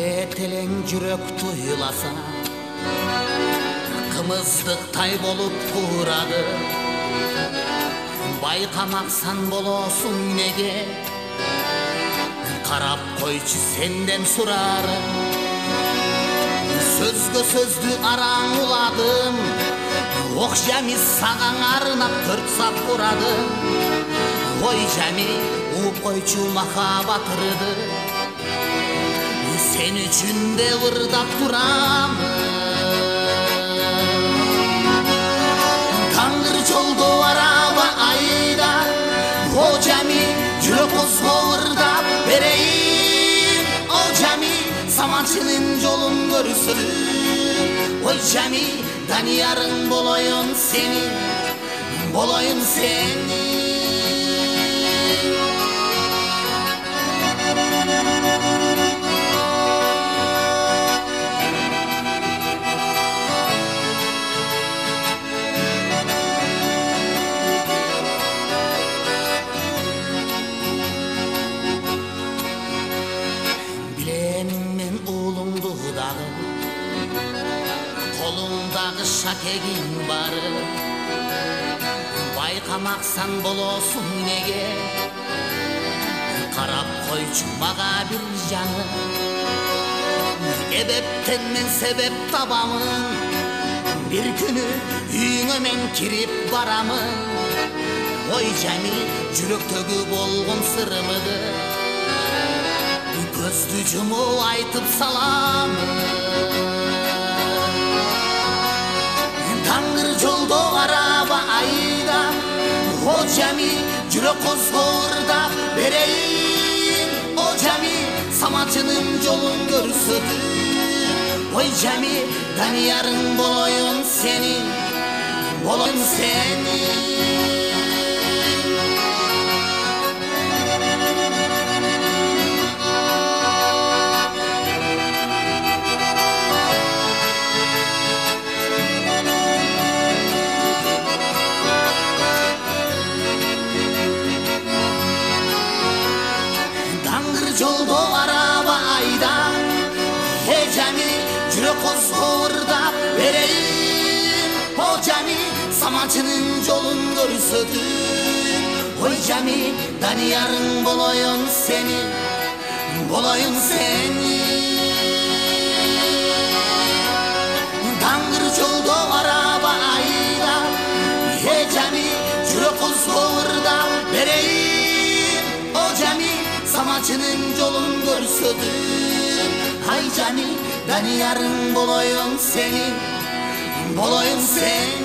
Телең жүрөк туйласа кымыздыктай болуп турады. Байкамаксан болосуң неге, карап койчу сенден сурары. Сөзгө сөздү араң уладым, ок жами сагаң арнап төрт сап урады. Ой жами угуп койчу махабат ырды, сен үчүн де ырдап турамын. Таңыр жолдо араба айда, о жами жүрөк козго ырдап берейин. О жами саманчынын жолун көрсөтүп, ой жами даниярың болоюн сени, болоюн сени. Колуңдагы шакегиң бары, байкамаксан болосуң неге, карап койчу мага бир жаны. Эбептен мен себеп табамын, бир күнү үйүңө мен кирип барамын. Ой жами жүрөктөгү болгон сырымды көздү жумуп айтып саламын. Таңыр жолдо араба айда, о жами жүрөк козго ырдап берейин. О жами саманчынын жолун көрсөтүп, ой жами даниярың болоюн сени, болоюн сени. Жолдо араба айда, е жами жүрөк козго ырдап берейин. О жами саманчынын жолун көрсөтүп, ой жами даниярың болоюн сени, болоюн сени. Таңыр жолдо араба айда, е жами жүрөк козго ырдап берейин. О жами саманчынын жолун көрсөтүп, ай жами даниярың болоюн сени, болоюн сени.